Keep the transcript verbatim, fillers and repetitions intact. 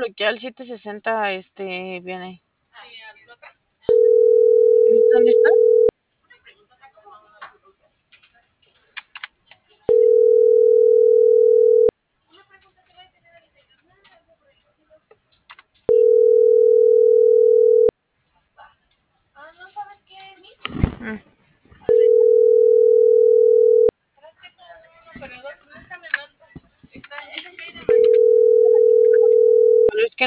que al siete sesenta, este, viene. ¿Dónde está? Mm.